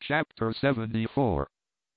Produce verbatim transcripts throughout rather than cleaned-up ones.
Chapter seventy-four.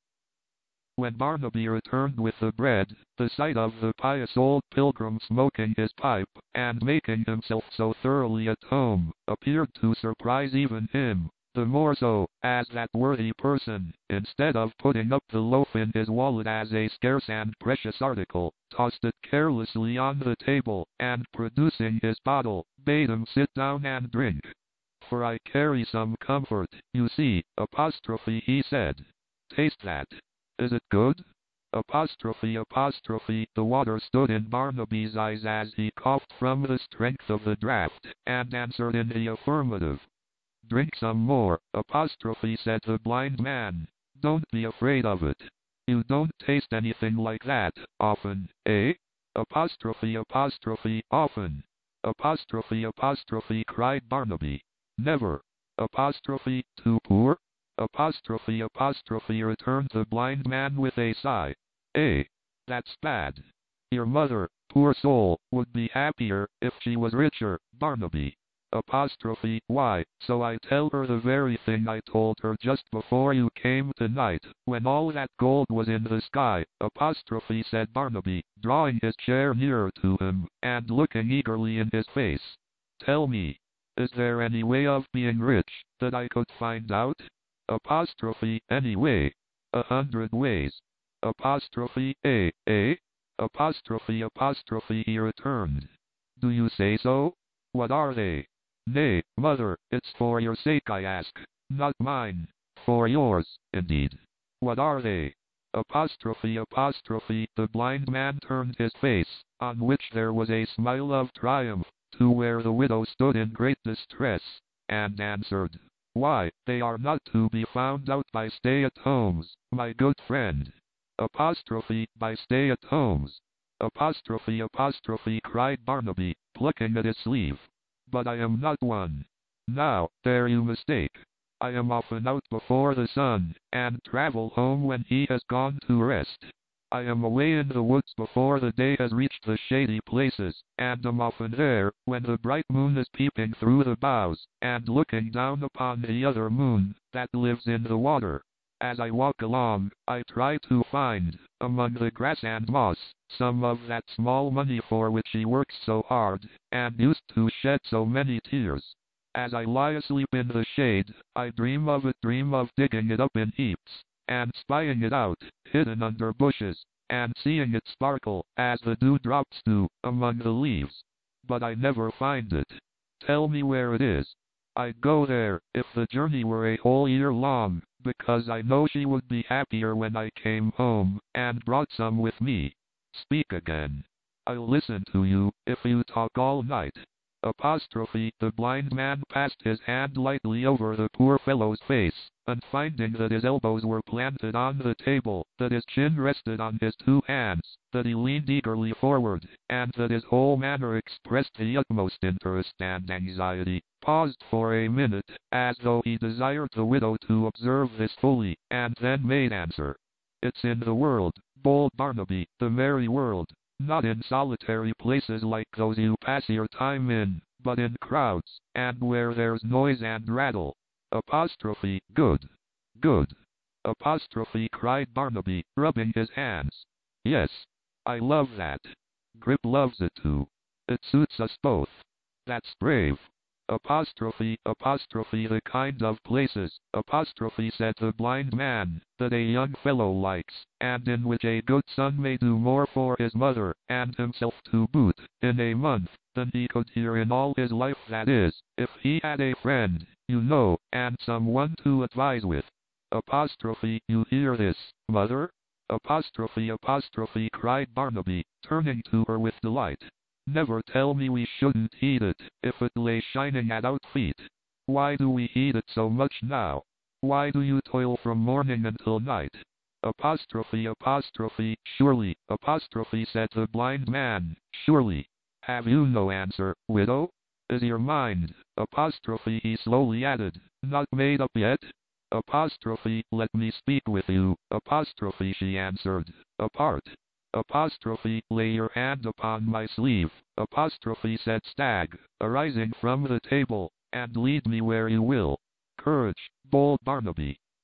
When Barnaby returned with the bread, the sight of the pious old pilgrim smoking his pipe, and making himself so thoroughly at home, appeared to surprise even him, the more so, as that worthy person, instead of putting up the loaf in his wallet as a scarce and precious article, tossed it carelessly on the table, and producing his bottle, bade him sit down and drink. "For I carry some comfort, you see, apostrophe," he said. "Taste that. Is it good?" Apostrophe, apostrophe. The water stood in Barnaby's eyes as he coughed from the strength of the draught, and answered in the affirmative. "Drink some more," apostrophe, said the blind man. "Don't be afraid of it. You don't taste anything like that, often, eh?" Apostrophe, apostrophe. "Often." Apostrophe, apostrophe, cried Barnaby. "Never." Apostrophe, "Too poor?" Apostrophe, apostrophe, returned the blind man with a sigh. "Eh? That's bad. Your mother, poor soul, would be happier if she was richer, Barnaby." Apostrophe, "Why, so I tell her the very thing I told her just before you came tonight, when all that gold was in the sky." Apostrophe, said Barnaby, drawing his chair nearer to him, and looking eagerly in his face. "Tell me, is there any way of being rich, that I could find out?" Apostrophe, "Any way? A hundred ways." Apostrophe, "Eh, eh?" Apostrophe, apostrophe, he returned. "Do you say so? What are they?" "Nay, mother, it's for your sake I ask, not mine." "For yours, indeed. What are they?" Apostrophe, apostrophe. The blind man turned his face, on which there was a smile of triumph, to where the widow stood in great distress, and answered, "Why, they are not to be found out by stay-at-homes, my good friend." Apostrophe, "By stay-at-homes?" Apostrophe, apostrophe, cried Barnaby, plucking at his sleeve. "But I am not one. Now, there you mistake. I am often out before the sun, and travel home when he has gone to rest. I am away in the woods before the day has reached the shady places, and am often there, when the bright moon is peeping through the boughs, and looking down upon the other moon, that lives in the water. As I walk along, I try to find, among the grass and moss, some of that small money for which he works so hard, and used to shed so many tears. As I lie asleep in the shade, I dream of it, dream of digging it up in heaps, and spying it out, hidden under bushes, and seeing it sparkle, as the dewdrops do, among the leaves. But I never find it. Tell me where it is. I'd go there, if the journey were a whole year long, because I know she would be happier when I came home, and brought some with me. Speak again. I'll listen to you, if you talk all night." Apostrophe, the blind man passed his hand lightly over the poor fellow's face, and finding that his elbows were planted on the table, that his chin rested on his two hands, that he leaned eagerly forward, and that his whole manner expressed the utmost interest and anxiety, paused for a minute, as though he desired the widow to observe this fully, and then made answer. "It's in the world, bold Barnaby, the merry world. Not in solitary places like those you pass your time in, but in crowds, and where there's noise and rattle." Apostrophe, "Good, good." Apostrophe, cried Barnaby, rubbing his hands. "Yes, I love that. Grip loves it too. It suits us both. That's brave." Apostrophe, apostrophe, "The kind of places," apostrophe, said the blind man, "that a young fellow likes, and in which a good son may do more for his mother, and himself to boot, in a month, than he could here in all his life, that is, if he had a friend, you know, and some one to advise with." Apostrophe, "You hear this, mother?" Apostrophe, apostrophe, cried Barnaby, turning to her with delight. "Never tell me we shouldn't heed it, if it lay shining at our feet. Why do we heed it so much now? Why do you toil from morning until night?" Apostrophe, apostrophe, "Surely," apostrophe, said the blind man, "surely. Have you no answer, widow? Is your mind," apostrophe, he slowly added, "not made up yet?" Apostrophe, "Let me speak with you," apostrophe, she answered, "apart." Apostrophe, "Lay your hand upon my sleeve," apostrophe, said Stagg, arising from the table, "and lead me where you will. Courage, bold Barnaby."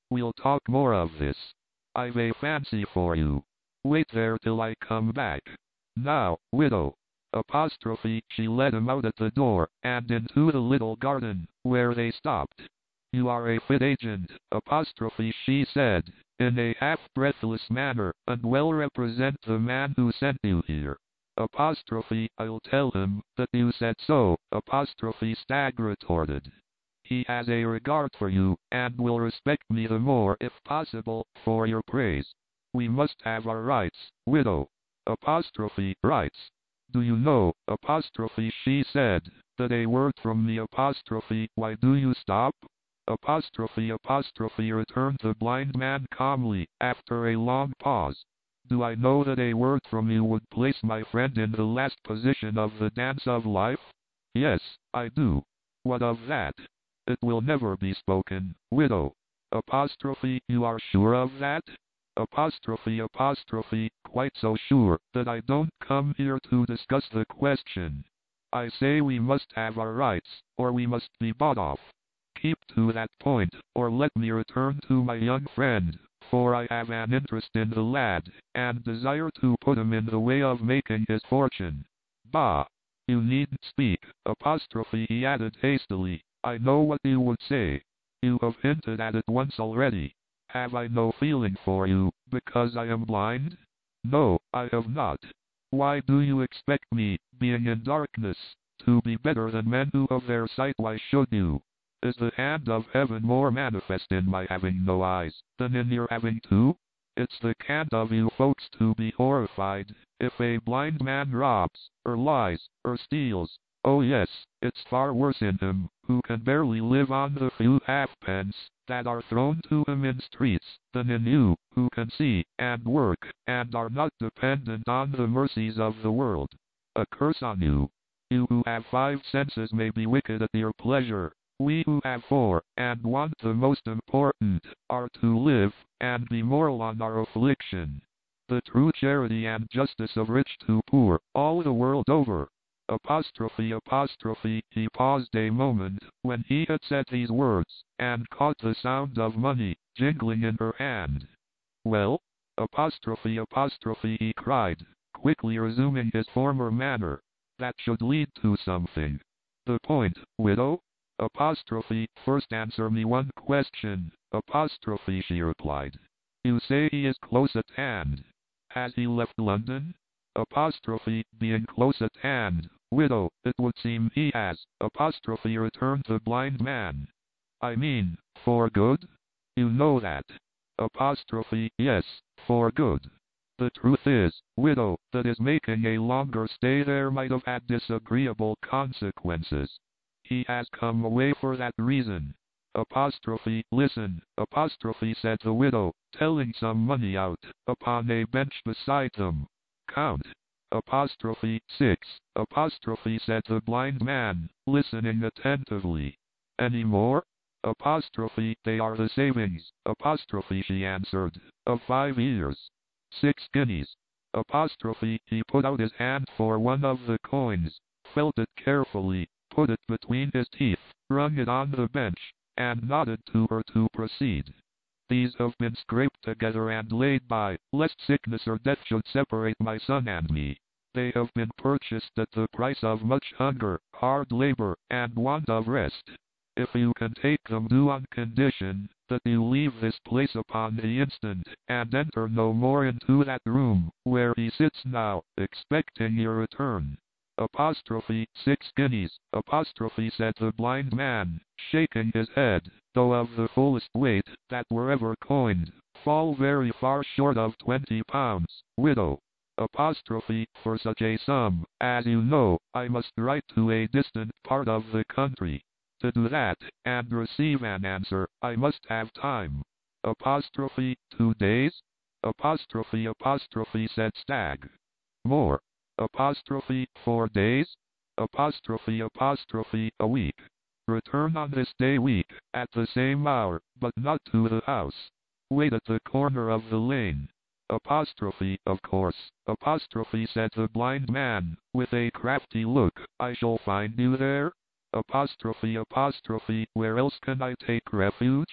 We'll talk more of this. I've a fancy for you. Wait there till I come back. Now, widow. Apostrophe, she led him out at the door, and into the little garden, where they stopped. You are a fit agent, apostrophe, she said, in a half-breathless manner, and well represent the man who sent you here. Apostrophe, I'll tell him that you said so, apostrophe, Stagg retorted. He has a regard for you, and will respect me the more, if possible, for your praise. We must have our rights, widow. Apostrophe, rights. Do you know, apostrophe, she said, that a word from me, apostrophe, why do you stop? Apostrophe, apostrophe, returned the blind man calmly, after a long pause. Do I know that a word from you would place my friend in the last position of the dance of life? Yes, I do. What of that? It will never be spoken, widow. Apostrophe, you are sure of that? Apostrophe, apostrophe, quite so sure that I don't come here to discuss the question. I say we must have our rights, or we must be bought off. Keep to that point, or let me return to my young friend, for I have an interest in the lad, and desire to put him in the way of making his fortune. Bah! You needn't speak, apostrophe, he added hastily. I know what you would say. You have hinted at it once already. Have I no feeling for you, because I am blind? No, I have not. Why do you expect me, being in darkness, to be better than men who have their sight? Why should you? Is the hand of heaven more manifest in my having no eyes, than in your having two? It's the cant of you folks to be horrified, if a blind man robs, or lies, or steals. Oh yes, it's far worse in him, who can barely live on the few halfpence that are thrown to him in streets, than in you, who can see, and work, and are not dependent on the mercies of the world. A curse on you! You who have five senses may be wicked at your pleasure. We who have four, and want the most important, are to live, and be moral on our affliction. The true charity and justice of rich to poor, all the world over. Apostrophe, apostrophe, he paused a moment, when he had said these words, and caught the sound of money, jingling in her hand. Well? Apostrophe, apostrophe, he cried, quickly resuming his former manner. That should lead to something. The point, widow? Apostrophe, first answer me one question, apostrophe, she replied. You say he is close at hand. Has he left London? Apostrophe, being close at hand, widow, it would seem he has, apostrophe, returned the blind man. I mean, for good? You know that. Apostrophe, yes, for good. The truth is, widow, that his making a longer stay there might have had disagreeable consequences. He has come away for that reason. Apostrophe, listen, apostrophe, said the widow, telling some money out, upon a bench beside them. Count. Apostrophe, six, apostrophe, said the blind man, listening attentively. Any more? Apostrophe, they are the savings, apostrophe, she answered, of five years. Six guineas. Apostrophe, he put out his hand for one of the coins, felt it carefully, put it between his teeth, rung it on the bench, and nodded to her to proceed. These have been scraped together and laid by, lest sickness or death should separate my son and me. They have been purchased at the price of much hunger, hard labor, and want of rest. If you can take them, do on condition that you leave this place upon the instant, and enter no more into that room, where he sits now, expecting your return. Apostrophe, six guineas, apostrophe, said the blind man, shaking his head, though of the fullest weight that were ever coined, fall very far short of twenty pounds, widow. Apostrophe, for such a sum, as you know, I must write to a distant part of the country. To do that, and receive an answer, I must have time. Apostrophe, two days? Apostrophe, apostrophe, said Stagg. More. Apostrophe, four days? Apostrophe, apostrophe, a week. Return on this day week, at the same hour, but not to the house. Wait at the corner of the lane. Apostrophe, of course, apostrophe, said the blind man, with a crafty look, I shall find you there? Apostrophe, apostrophe, where else can I take refuge?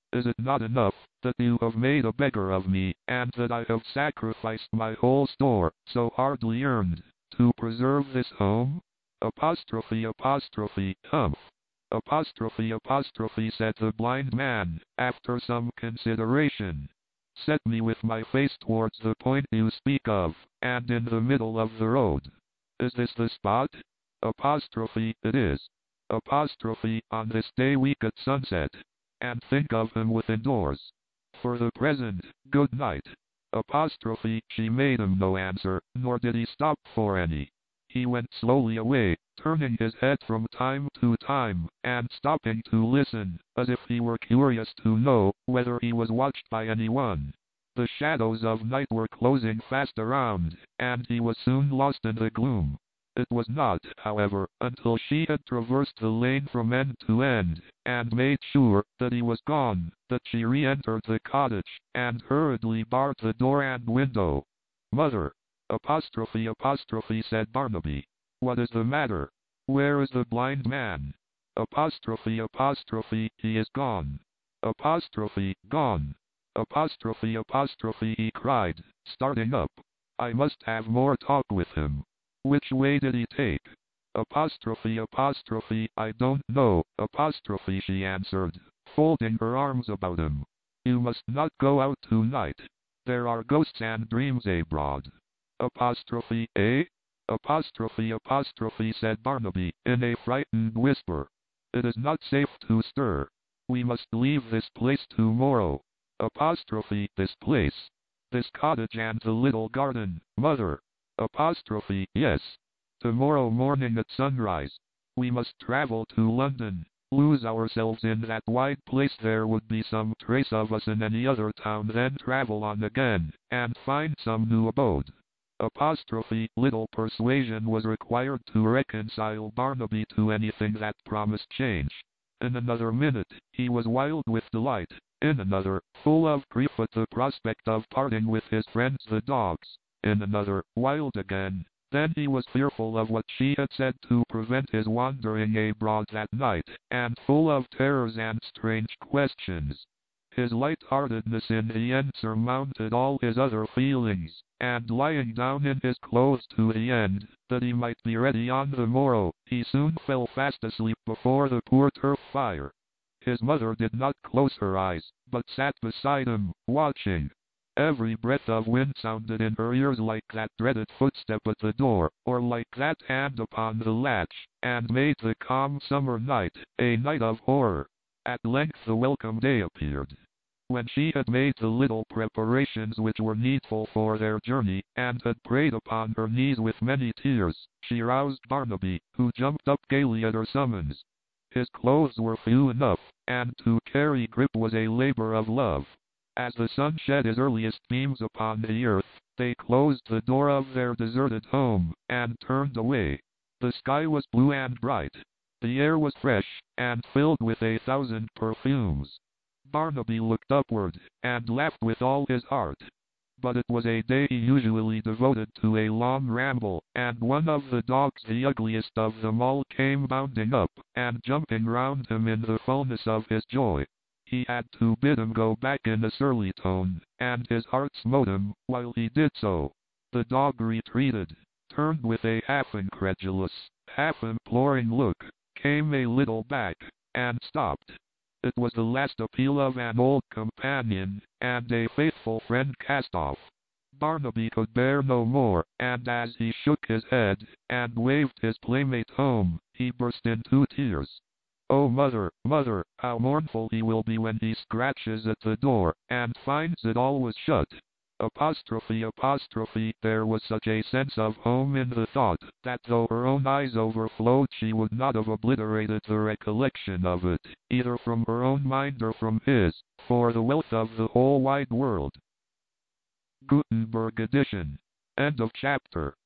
Is it not enough that you have made a beggar of me, and that I have sacrificed my whole store, so hardly earned, to preserve this home? Apostrophe apostrophe, humph. Apostrophe apostrophe, said the blind man, after some consideration. Set me with my face towards the point you speak of, and in the middle of the road. Is this the spot? Apostrophe, it is. Apostrophe, on this day week at sunset. And think of him within doors. For the present, good night. Apostrophe, she made him no answer, nor did he stop for any. He went slowly away, turning his head from time to time, and stopping to listen, as if he were curious to know whether he was watched by anyone. The shadows of night were closing fast around, and he was soon lost in the gloom. It was not, however, until she had traversed the lane from end to end, and made sure that he was gone, that she re-entered the cottage, and hurriedly barred the door and window. Mother! Apostrophe apostrophe, said Barnaby. What is the matter? Where is the blind man? Apostrophe apostrophe, he is gone. Apostrophe, gone. Apostrophe apostrophe, he cried, starting up. I must have more talk with him. Which way did he take? Apostrophe apostrophe, I don't know. Apostrophe, she answered, folding her arms about him. You must not go out tonight. There are ghosts and dreams abroad. Apostrophe, eh? Apostrophe apostrophe, said Barnaby, in a frightened whisper. It is not safe to stir. We must leave this place tomorrow. Apostrophe, this place. This cottage and the little garden, mother. Apostrophe, yes. Tomorrow morning at sunrise. We must travel to London, lose ourselves in that wide place. There would be some trace of us in any other town, then travel on again, and find some new abode. Apostrophe, little persuasion was required to reconcile Barnaby to anything that promised change. In another minute, he was wild with delight. In another, full of grief at the prospect of parting with his friends the dogs. In another, wild again. Then he was fearful of what she had said to prevent his wandering abroad that night, and full of terrors and strange questions. His light-heartedness in the end surmounted all his other feelings, and lying down in his clothes to the end, that he might be ready on the morrow, he soon fell fast asleep before the poor turf fire. His mother did not close her eyes, but sat beside him, watching. Every breath of wind sounded in her ears like that dreaded footstep at the door, or like that hand upon the latch, and made the calm summer night a night of horror. At length the welcome day appeared. When she had made the little preparations which were needful for their journey, and had prayed upon her knees with many tears, she roused Barnaby, who jumped up gaily at her summons. His clothes were few enough, and to carry Grip was a labor of love. As the sun shed his earliest beams upon the earth, they closed the door of their deserted home, and turned away. The sky was blue and bright. The air was fresh, and filled with a thousand perfumes. Barnaby looked upward, and laughed with all his heart. But it was a day he usually devoted to a long ramble, and one of the dogs, the ugliest of them all, came bounding up, and jumping round him in the fullness of his joy. He had to bid him go back in a surly tone, and his heart smote him while he did so. The dog retreated, turned with a half-incredulous, half-imploring look, came a little back, and stopped. It was the last appeal of an old companion, and a faithful friend cast off. Barnaby could bear no more, and as he shook his head, and waved his playmate home, he burst into tears. Oh, mother, mother, how mournful he will be when he scratches at the door, and finds it always shut. Apostrophe apostrophe, there was such a sense of home in the thought, that though her own eyes overflowed she would not have obliterated the recollection of it, either from her own mind or from his, for the wealth of the whole wide world. Gutenberg edition. End of chapter.